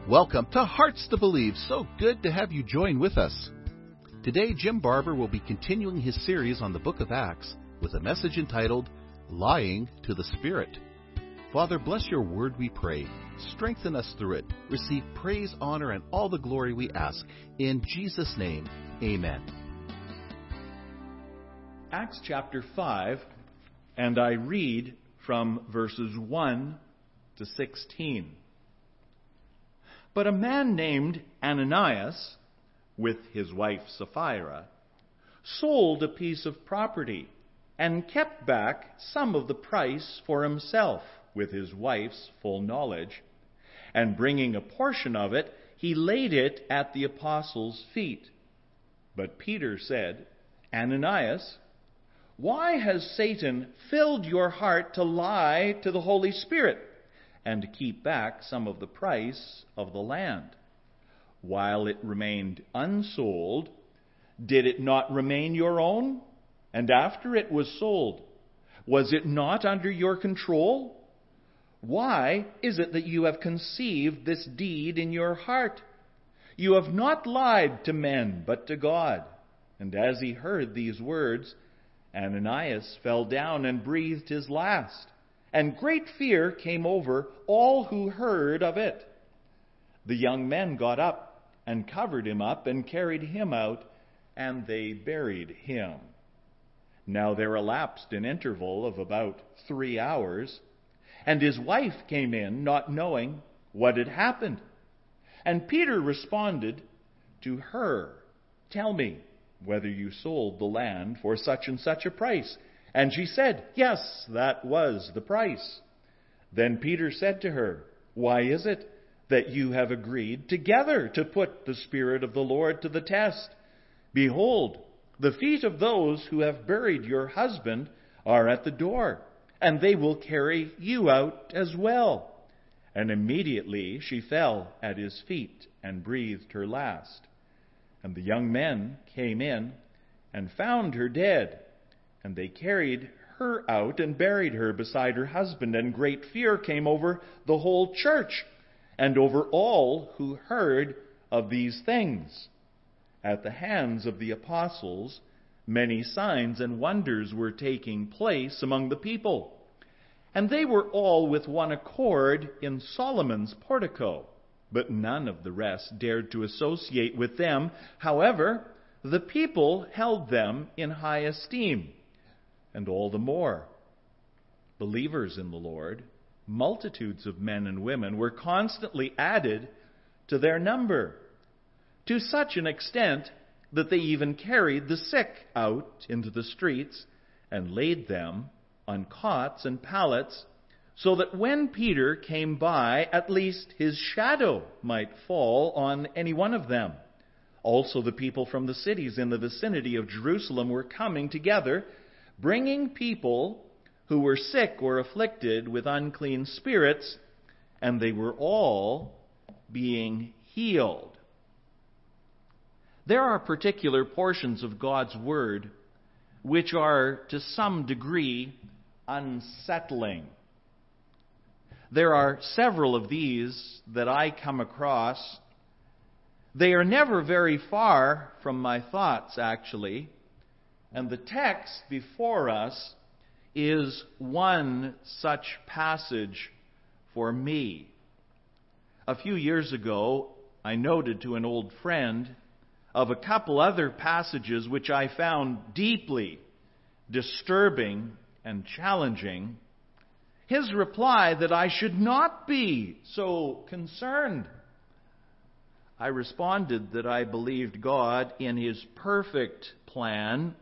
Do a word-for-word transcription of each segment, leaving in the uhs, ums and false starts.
Welcome to Hearts to Believe. So good to have you join with us. Today, Jim Barber will be continuing his series on the book of Acts with a message entitled, Lying to the Spirit. Father, bless your word, we pray. Strengthen us through it. Receive praise, honor, and all the glory we ask. In Jesus' name, amen. Acts chapter five, and I read from verses one to sixteen. But a man named Ananias, with his wife Sapphira, sold a piece of property and kept back some of the price for himself with his wife's full knowledge. And bringing a portion of it, he laid it at the apostles' feet. But Peter said, Ananias, why has Satan filled your heart to lie to the Holy Spirit and to keep back some of the price of the land? While it remained unsold, did it not remain your own? And after it was sold, was it not under your control? Why is it that you have conceived this deed in your heart? You have not lied to men, but to God. And as he heard these words, Ananias fell down and breathed his last. And great fear came over all who heard of it. The young men got up and covered him up and carried him out, and they buried him. Now there elapsed an interval of about three hours, and his wife came in, not knowing what had happened. And Peter responded to her, Tell me whether you sold the land for such and such a price. And she said, Yes, that was the price. Then Peter said to her, Why is it that you have agreed together to put the Spirit of the Lord to the test? Behold, the feet of those who have buried your husband are at the door, and they will carry you out as well. And immediately she fell at his feet and breathed her last. And the young men came in and found her dead. And they carried her out and buried her beside her husband. And great fear came over the whole church and over all who heard of these things. At the hands of the apostles, many signs and wonders were taking place among the people. And they were all with one accord in Solomon's portico. But none of the rest dared to associate with them. However, the people held them in high esteem. And all the more, believers in the Lord, multitudes of men and women were constantly added to their number, to such an extent that they even carried the sick out into the streets and laid them on cots and pallets, so that when Peter came by, at least his shadow might fall on any one of them. Also the people from the cities in the vicinity of Jerusalem were coming together, bringing people who were sick or afflicted with unclean spirits, and they were all being healed. There are particular portions of God's Word which are to some degree unsettling. There are several of these that I come across. They are never very far from my thoughts, actually. And the text before us is one such passage for me. A few years ago, I noted to an old friend of a couple other passages which I found deeply disturbing and challenging. His reply that I should not be so concerned. I responded that I believed God, in His perfect plan,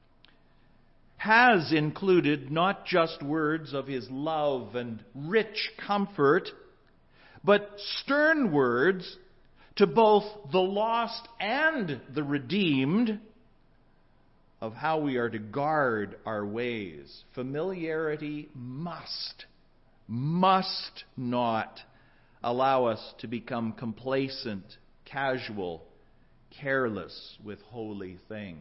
has included not just words of His love and rich comfort, but stern words to both the lost and the redeemed of how we are to guard our ways. Familiarity must, must not allow us to become complacent, casual, careless with holy things.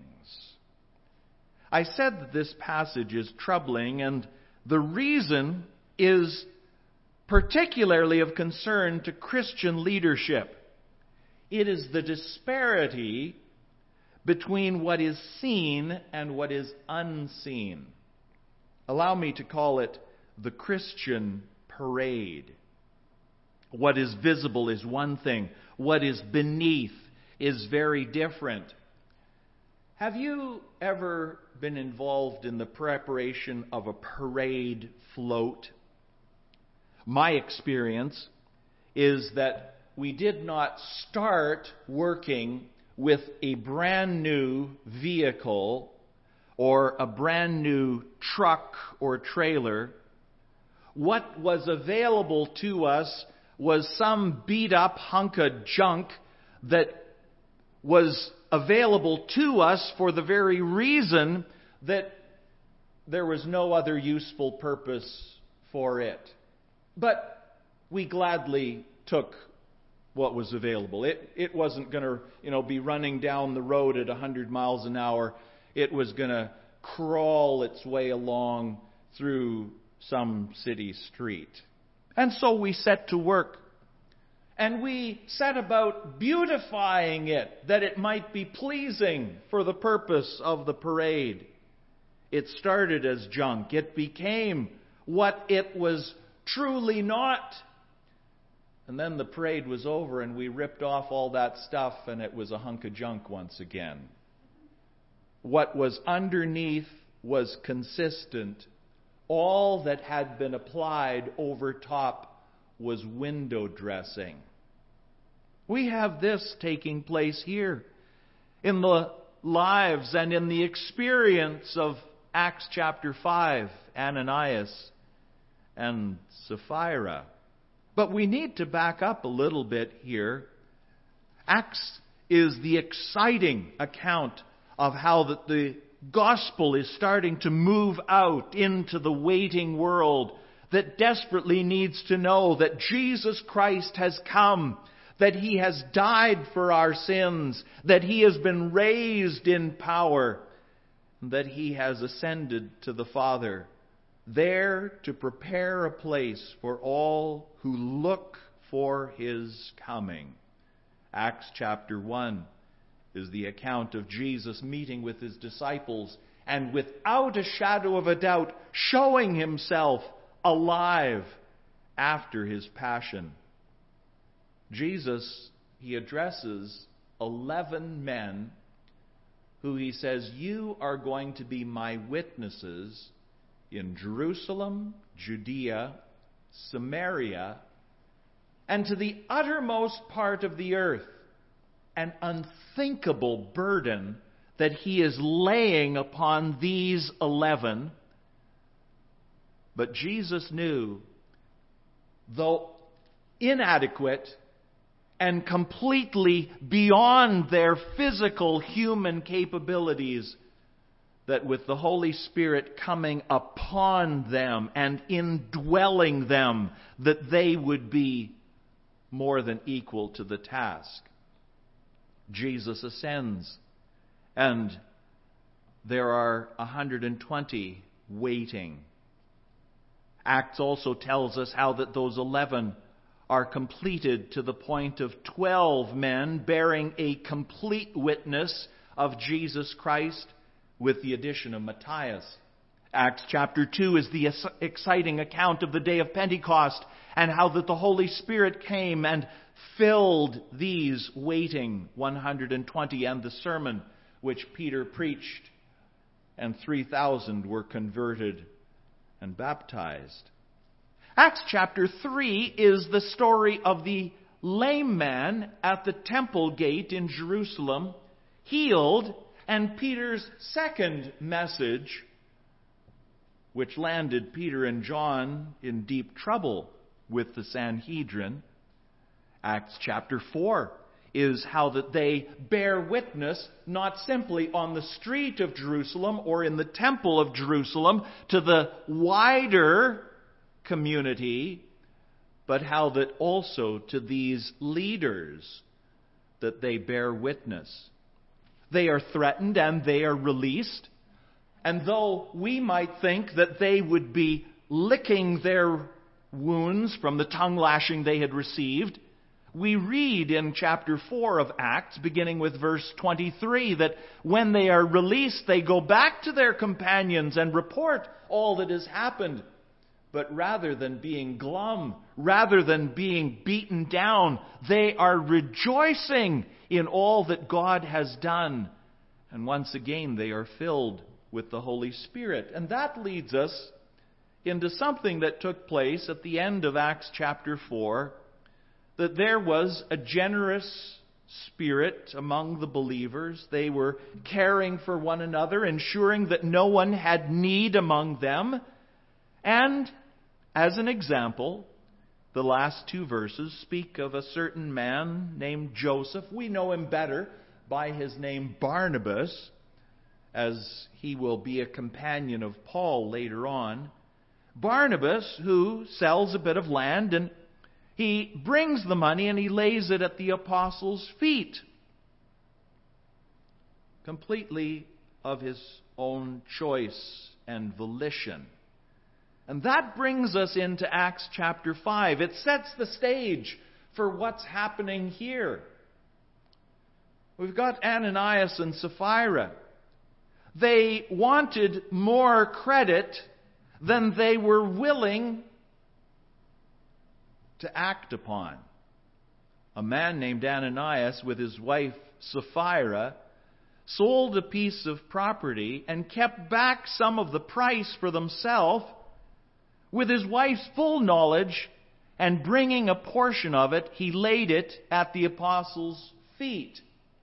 I said that this passage is troubling, and the reason is particularly of concern to Christian leadership. It is the disparity between what is seen and what is unseen. Allow me to call it the Christian parade. What is visible is one thing. What is beneath is very different. Have you ever been involved in the preparation of a parade float? My experience is that we did not start working with a brand new vehicle or a brand new truck or trailer. What was available to us was some beat up hunk of junk that was available to us for the very reason that there was no other useful purpose for it. But we gladly took what was available. It it wasn't going to, you know, be running down the road at one hundred miles an hour. It was going to crawl its way along through some city street. And so we set to work. And we set about beautifying it, that it might be pleasing for the purpose of the parade. It started as junk. It became what it was truly not. And then the parade was over and we ripped off all that stuff and it was a hunk of junk once again. What was underneath was consistent. All that had been applied over top was window dressing. We have this taking place here in the lives and in the experience of Acts chapter five, Ananias and Sapphira. But we need to back up a little bit here. Acts is the exciting account of how that the gospel is starting to move out into the waiting world that desperately needs to know that Jesus Christ has come, that He has died for our sins, that He has been raised in power, that He has ascended to the Father, there to prepare a place for all who look for His coming. Acts chapter one is the account of Jesus meeting with His disciples and without a shadow of a doubt showing Himself alive after His passion. Jesus, He addresses eleven men who He says, you are going to be my witnesses in Jerusalem, Judea, Samaria, and to the uttermost part of the earth. An unthinkable burden that He is laying upon these eleven. But Jesus knew, though inadequate and completely beyond their physical human capabilities, that with the Holy Spirit coming upon them and indwelling them, that they would be more than equal to the task. Jesus ascends, and there are one hundred twenty waiting. Acts also tells us how that those eleven are completed to the point of twelve men bearing a complete witness of Jesus Christ, with the addition of Matthias. Acts chapter two is the exciting account of the day of Pentecost and how that the Holy Spirit came and filled these waiting one hundred twenty, and the sermon which Peter preached, and three thousand were converted and baptized. Acts chapter three is the story of the lame man at the temple gate in Jerusalem, healed, and Peter's second message, which landed Peter and John in deep trouble with the Sanhedrin. Acts chapter four is how that they bear witness not simply on the street of Jerusalem or in the temple of Jerusalem to the wider community, but how that also to these leaders that they bear witness. They are threatened and they are released. And though we might think that they would be licking their wounds from the tongue lashing they had received. We read in chapter four of Acts, beginning with verse twenty-three, that when they are released, they go back to their companions and report all that has happened. But rather than being glum, rather than being beaten down, they are rejoicing in all that God has done. And once again, they are filled with the Holy Spirit. And that leads us into something that took place at the end of Acts chapter four, that there was a generous spirit among the believers. They were caring for one another, ensuring that no one had need among them. And as an example, the last two verses speak of a certain man named Joseph. We know him better by his name Barnabas, as he will be a companion of Paul later on. Barnabas, who sells a bit of land, and he brings the money and he lays it at the apostles' feet, completely of his own choice and volition. And that brings us into Acts chapter five. It sets the stage for what's happening here. We've got Ananias and Sapphira. They wanted more credit than they were willing to act upon. A man named Ananias with his wife Sapphira sold a piece of property and kept back some of the price for themselves, with his wife's full knowledge, and bringing a portion of it, he laid it at the apostles' feet.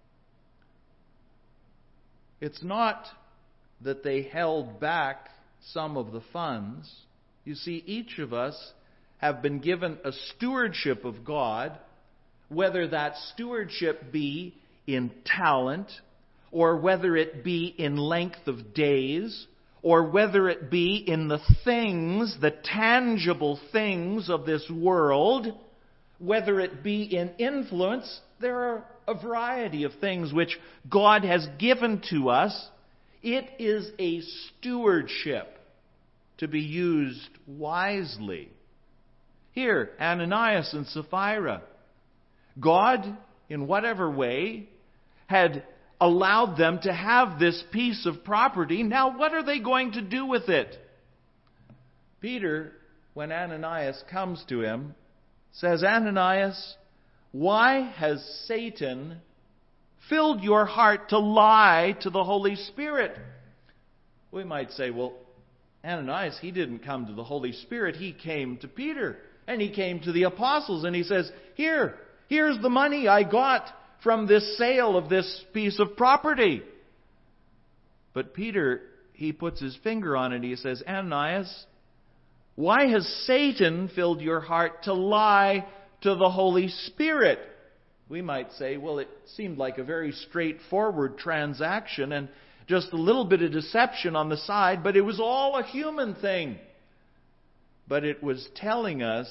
It's not that they held back some of the funds. You see, each of us have been given a stewardship of God, whether that stewardship be in talent, or whether it be in length of days, or whether it be in the things, the tangible things of this world, whether it be in influence. There are a variety of things which God has given to us. It is a stewardship to be used wisely. Here, Ananias and Sapphira, God, in whatever way, had allowed them to have this piece of property. Now, what are they going to do with it? Peter, when Ananias comes to him, says, Ananias, why has Satan filled your heart to lie to the Holy Spirit? We might say, well, Ananias, he didn't come to the Holy Spirit. He came to Peter, and he came to the apostles, and he says, here, here's the money I got from this sale of this piece of property. But Peter, he puts his finger on it. He says, Ananias, why has Satan filled your heart to lie to the Holy Spirit? We might say, well, it seemed like a very straightforward transaction and just a little bit of deception on the side, but it was all a human thing. But it was telling us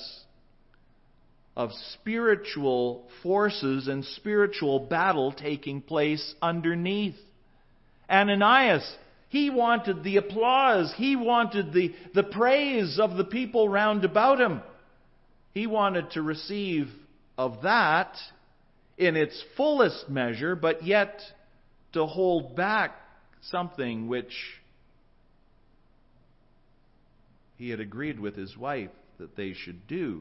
of spiritual forces and spiritual battle taking place underneath. Ananias, he wanted the applause. He wanted the, the praise of the people round about him. He wanted to receive of that in its fullest measure, but yet to hold back something which he had agreed with his wife that they should do.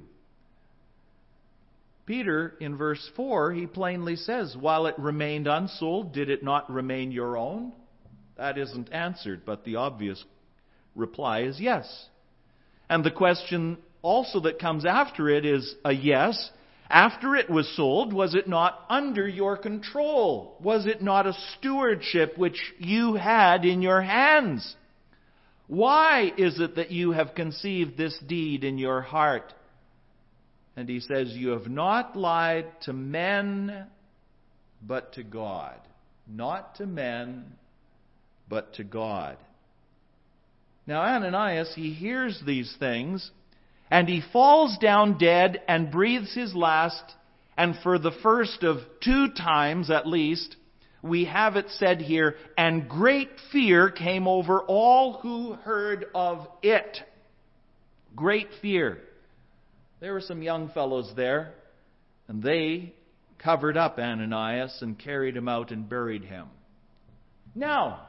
Peter, in verse four, he plainly says, while it remained unsold, did it not remain your own? That isn't answered, but the obvious reply is yes. And the question also that comes after it is a yes. After it was sold, was it not under your control? Was it not a stewardship which you had in your hands? Why is it that you have conceived this deed in your heart? And he says, you have not lied to men, but to God. Not to men, but to God. Now Ananias, he hears these things, and he falls down dead and breathes his last. And for the first of two times at least, we have it said here, and great fear came over all who heard of it. Great fear. There were some young fellows there, and they covered up Ananias and carried him out and buried him. Now,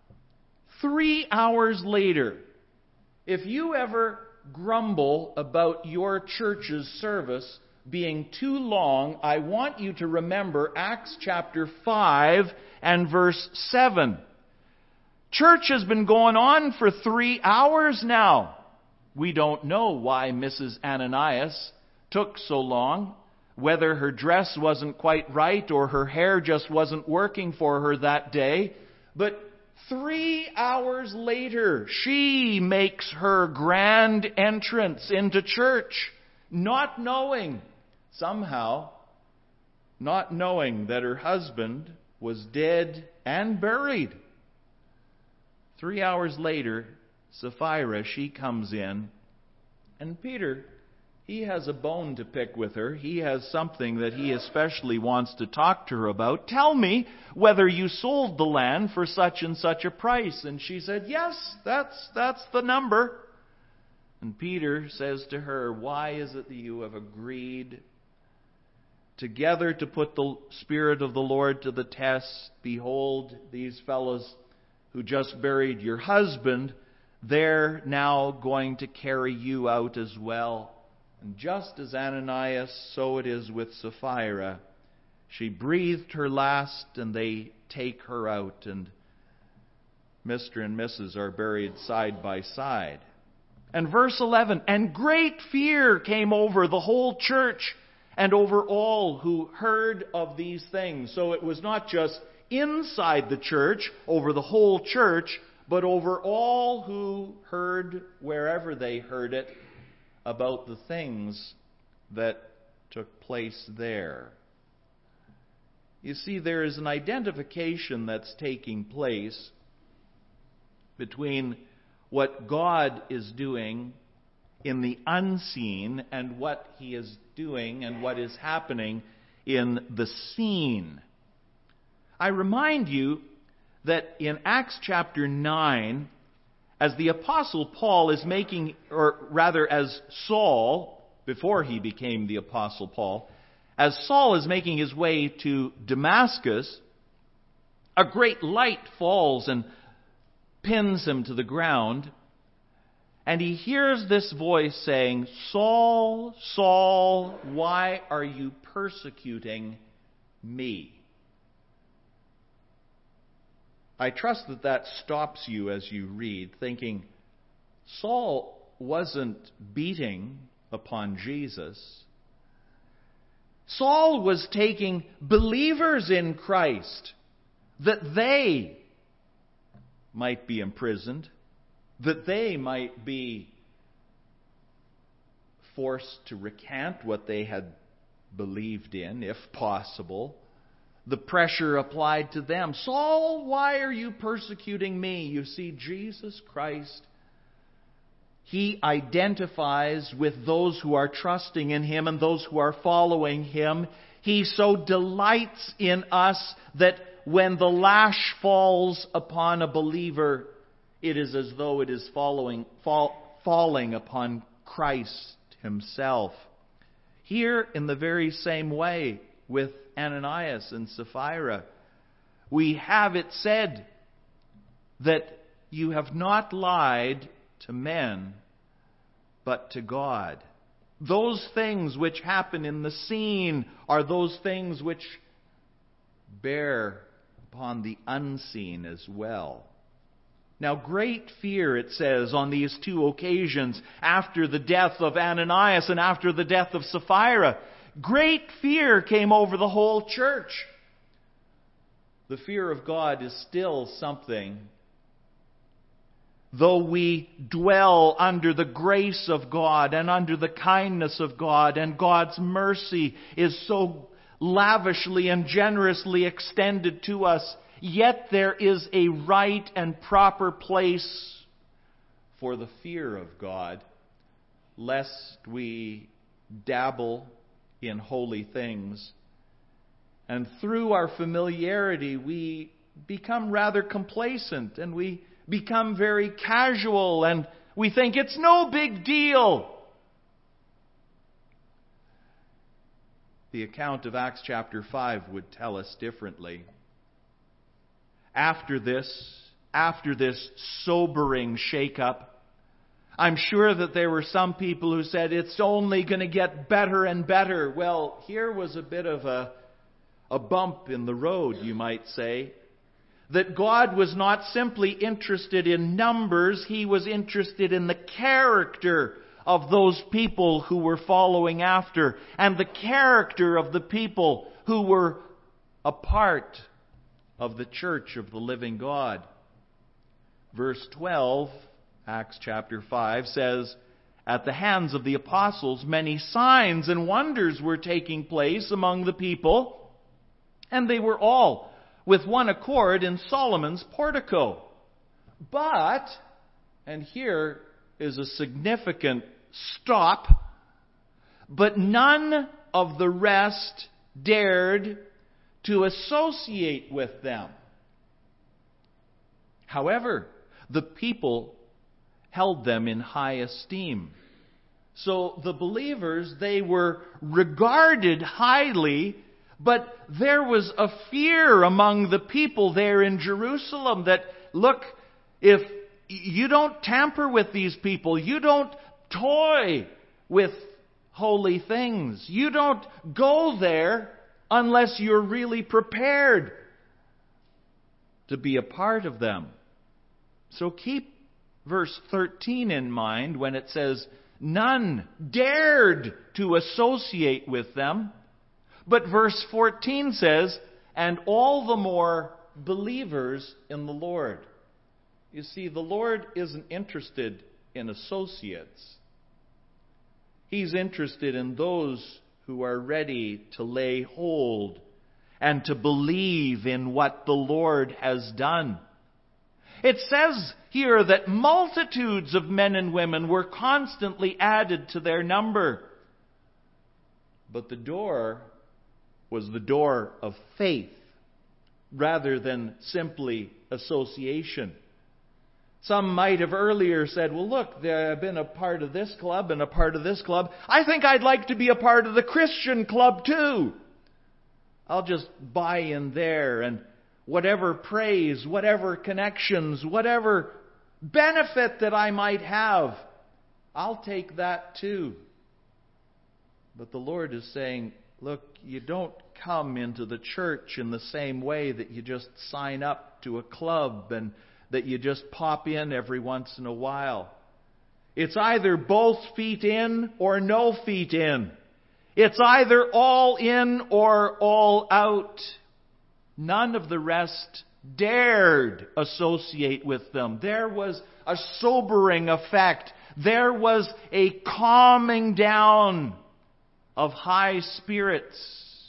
three hours later, if you ever grumble about your church's service being too long, I want you to remember Acts chapter five and verse seven. Church has been going on for three hours now. We don't know why Missus Ananias took so long, whether her dress wasn't quite right or her hair just wasn't working for her that day. But three hours later, she makes her grand entrance into church, not knowing, somehow, not knowing that her husband was dead and buried. Three hours later, Sapphira, she comes in, and Peter, he has a bone to pick with her. He has something that he especially wants to talk to her about. Tell me whether you sold the land for such and such a price. And she said, yes, that's, that's the number. And Peter says to her, why is it that you have agreed together to put the Spirit of the Lord to the test? Behold, these fellows who just buried your husband, they're now going to carry you out as well. And just as Ananias, so it is with Sapphira. She breathed her last, and they take her out, and Mister and Missus are buried side by side. And verse eleven, and great fear came over the whole church and over all who heard of these things. So it was not just inside the church, over the whole church, but over all who heard, wherever they heard it, about the things that took place there. You see, there is an identification that's taking place between what God is doing in the unseen and what He is doing and what is happening in the seen. I remind you that in Acts chapter nine, as the Apostle Paul is making, or rather as Saul, before he became the Apostle Paul, as Saul is making his way to Damascus, a great light falls and pins him to the ground, and he hears this voice saying, Saul, Saul, why are you persecuting me? I trust that that stops you as you read, thinking, Saul wasn't beating upon Jesus. Saul was taking believers in Christ, that they might be imprisoned, that they might be forced to recant what they had believed in, if possible. The pressure applied to them. Saul, why are you persecuting me? You see, Jesus Christ, He identifies with those who are trusting in Him and those who are following Him. He so delights in us that when the lash falls upon a believer, it is as though it is following, fall, falling upon Christ Himself. Here, in the very same way, with Ananias and Sapphira, we have it said that you have not lied to men, but to God. Those things which happen in the seen are those things which bear upon the unseen as well. Now, great fear, it says, on these two occasions, after the death of Ananias and after the death of Sapphira, great fear came over the whole church. The fear of God is still something. Though we dwell under the grace of God and under the kindness of God, and God's mercy is so lavishly and generously extended to us, yet there is a right and proper place for the fear of God, lest we dabble in holy things. And through our familiarity, we become rather complacent, and we become very casual, and we think it's no big deal. the account of Acts chapter five would tell us differently. After this, after this sobering shake-up, I'm sure that there were some people who said, it's only going to get better and better. Well, here was a bit of a, a bump in the road, you might say. That God was not simply interested in numbers, He was interested in the character of those people who were following after, and the character of the people who were a part of the church of the living God. Verse twelve, Acts chapter five says, at the hands of the apostles, many signs and wonders were taking place among the people, and they were all with one accord in Solomon's portico. But, and here is a significant stop, but none of the rest dared to associate with them. However, the people held them in high esteem. So the believers, they were regarded highly, but there was a fear among the people there in Jerusalem that, look, if you don't tamper with these people, you don't toy with holy things, you don't go there unless you're really prepared to be a part of them. So keep verse thirteen in mind when it says, none dared to associate with them. But verse fourteen says, and all the more believers in the Lord. You see, the Lord isn't interested in associates. He's interested in those who are ready to lay hold and to believe in what the Lord has done. It says here that multitudes of men and women were constantly added to their number. But the door was the door of faith rather than simply association. Some might have earlier said, well, look, I've been a part of this club and a part of this club. I think I'd like to be a part of the Christian club too. I'll just buy in there, and whatever praise, whatever connections, whatever benefit that I might have, I'll take that too. But the Lord is saying, look, you don't come into the church in the same way that you just sign up to a club and that you just pop in every once in a while. It's either both feet in or no feet in. It's either all in or all out. None of the rest dared associate with them. There was a sobering effect. There was a calming down of high spirits.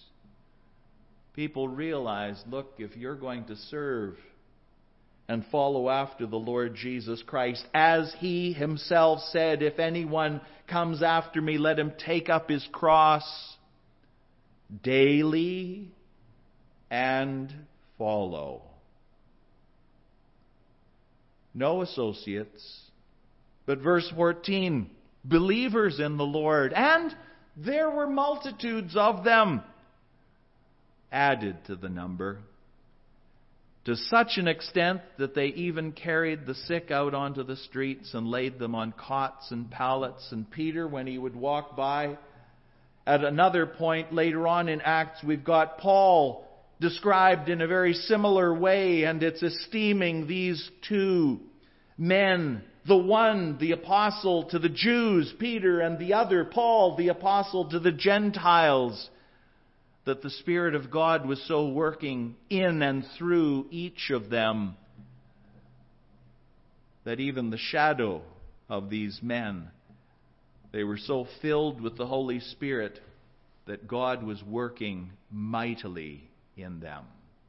People realized, look, if you're going to serve and follow after the Lord Jesus Christ, as He Himself said, if anyone comes after me, let him take up his cross daily and follow. No associates. But verse fourteen, believers in the Lord, and there were multitudes of them added to the number, to such an extent that they even carried the sick out onto the streets and laid them on cots and pallets. And Peter, when he would walk by, at another point later on in Acts, we've got Paul described in a very similar way, and it's esteeming these two men. The one, the apostle to the Jews, Peter, and the other, Paul, the apostle to the Gentiles. That the Spirit of God was so working in and through each of them that even the shadow of these men, they were so filled with the Holy Spirit that God was working mightily in them.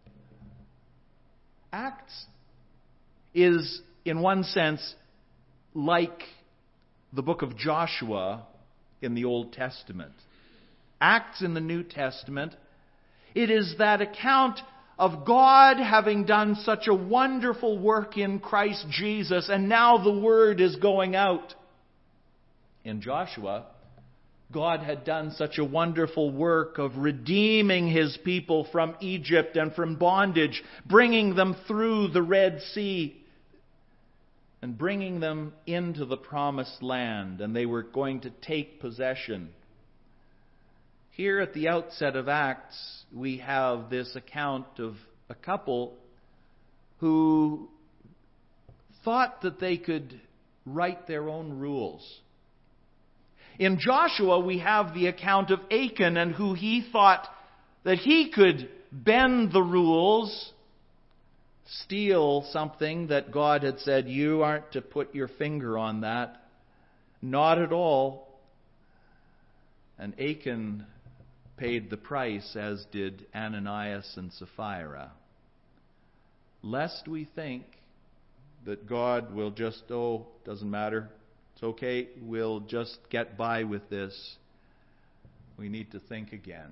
Acts is, in one sense, like the book of Joshua in the Old Testament. Acts in the New Testament, it is that account of God having done such a wonderful work in Christ Jesus, and now the word is going out. In Joshua, God had done such a wonderful work of redeeming His people from Egypt and from bondage, bringing them through the Red Sea and bringing them into the promised land, and they were going to take possession. Here at the outset of Acts, we have this account of a couple who thought that they could write their own rules. In Joshua, we have the account of Achan and who he thought that he could bend the rules, steal something that God had said, you aren't to put your finger on that. Not at all. And Achan paid the price, as did Ananias and Sapphira. Lest we think that God will just, oh, doesn't matter, it's okay, we'll just get by with this. We need to think again.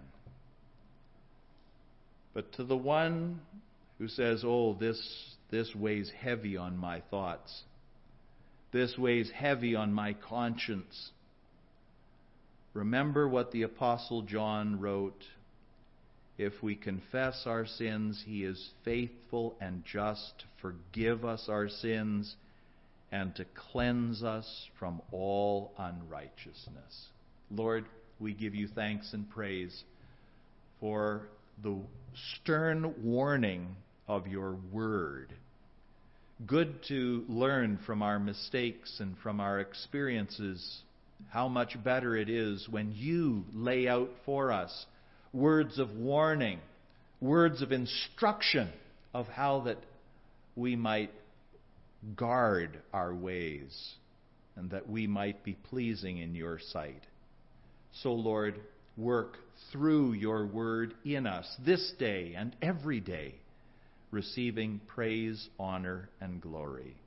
But to the one who says, oh, this, this weighs heavy on my thoughts, this weighs heavy on my conscience, remember what the Apostle John wrote. If we confess our sins, He is faithful and just to forgive us our sins and to cleanse us from all unrighteousness. Lord, we give You thanks and praise for the stern warning of Your word. Good to learn from our mistakes and from our experiences how much better it is when You lay out for us words of warning, words of instruction of how that we might guard our ways and that we might be pleasing in Your sight. So, Lord, work through Your word in us this day and every day, receiving praise, honor, and glory.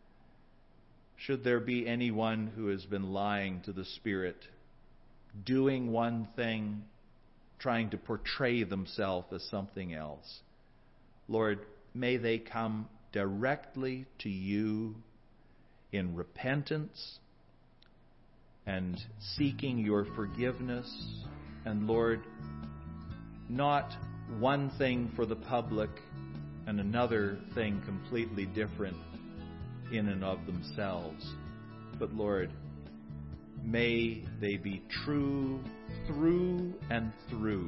Should there be anyone who has been lying to the Spirit, doing one thing, trying to portray themselves as something else, Lord, may they come directly to You in repentance and seeking Your forgiveness. And Lord, not one thing for the public and another thing completely different in and of themselves. But Lord, may they be true through and through.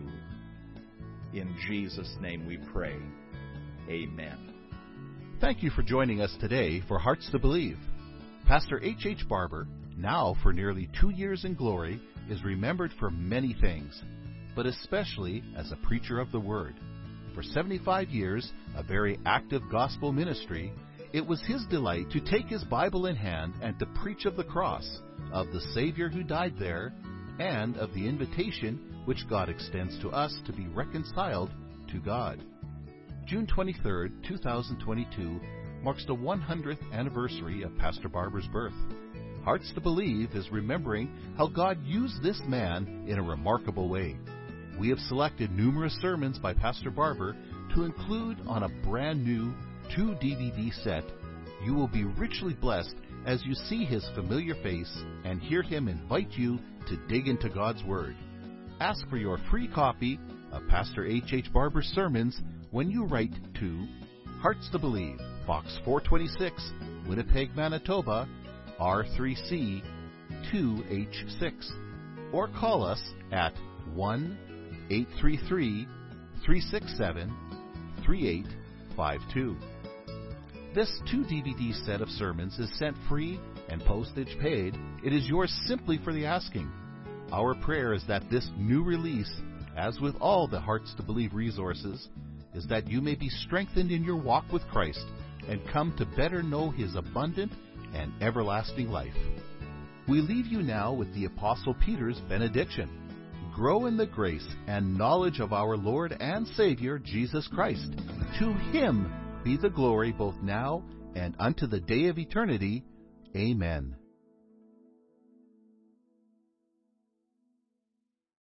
In Jesus' name we pray. Amen. Thank you for joining us today for Hearts to Believe. Pastor H H. Barber, now for nearly two years in glory, is remembered for many things, but especially as a preacher of the Word. For seventy-five years, a very active gospel ministry, it was his delight to take his Bible in hand and to preach of the cross, of the Savior who died there, and of the invitation which God extends to us to be reconciled to God. June twenty-third, two thousand twenty-two marks the one hundredth anniversary of Pastor Barber's birth. Hearts to Believe is remembering how God used this man in a remarkable way. We have selected numerous sermons by Pastor Barber to include on a brand new two D V D set. You will be richly blessed as you see his familiar face and hear him invite you to dig into God's Word. Ask for your free copy of Pastor H H. Barber's sermons when you write to Hearts to Believe, Box four twenty-six, Winnipeg, Manitoba, R three C two H six, or call us at one eight three three, three six seven, three eight five two. This two D V D set of sermons is sent free and postage paid. It is yours simply for the asking. Our prayer is that this new release, as with all the Hearts to Believe resources, is that you may be strengthened in your walk with Christ and come to better know His abundant and everlasting life. We leave you now with the Apostle Peter's benediction. Grow in the grace and knowledge of our Lord and Savior, Jesus Christ. To Him be the glory both now and unto the day of eternity. Amen.